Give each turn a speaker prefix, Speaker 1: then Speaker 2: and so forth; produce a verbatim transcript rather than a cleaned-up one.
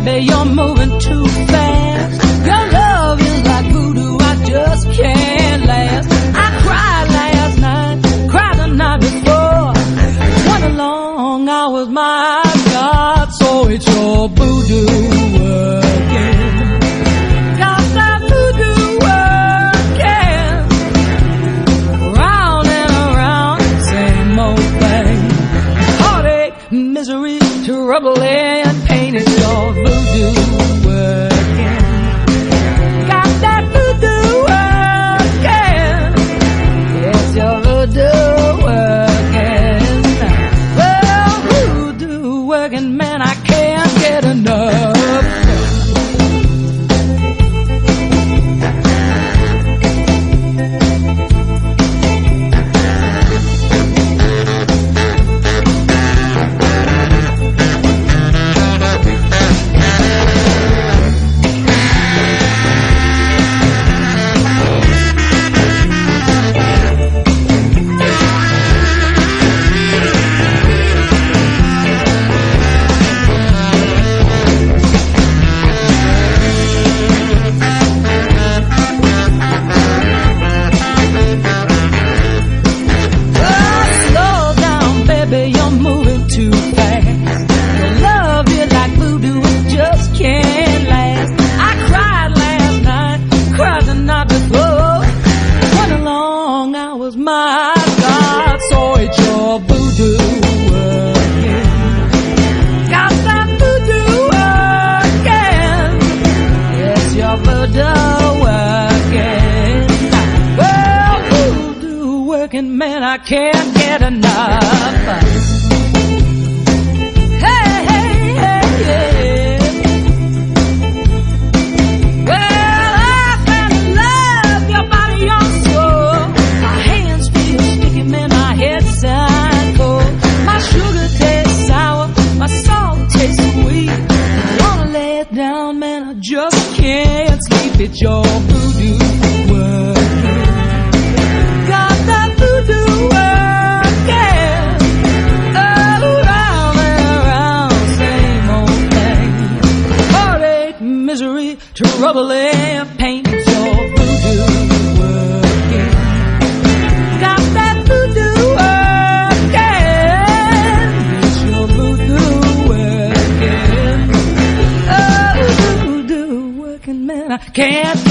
Speaker 1: baby, you're moving too fast. Your love is like voodoo, I just can't last. I cried last night, cried the night before. twenty long hours, my God, so it's your voodoo working. Got that voodoo working. Round and around, same old thing. Heartache, misery, trouble and pain, it's your voodoo working. Got that voodoo working. It's your voodoo working. Well, voodoo working, man, I can't get enough. My God, so it's your voodoo working. Got that voodoo working. Yes, your voodoo working. Well, voodoo working, man, I can't get enough. Hey, hey, hey, yeah. Down, man, I just can't sleep. It's your voodoo working. Got that voodoo working. All around and around, same old thing. Heartache, misery, trouble and pain. It's your voodoo working. Got that voodoo working. It's your voodoo working. Man, I can't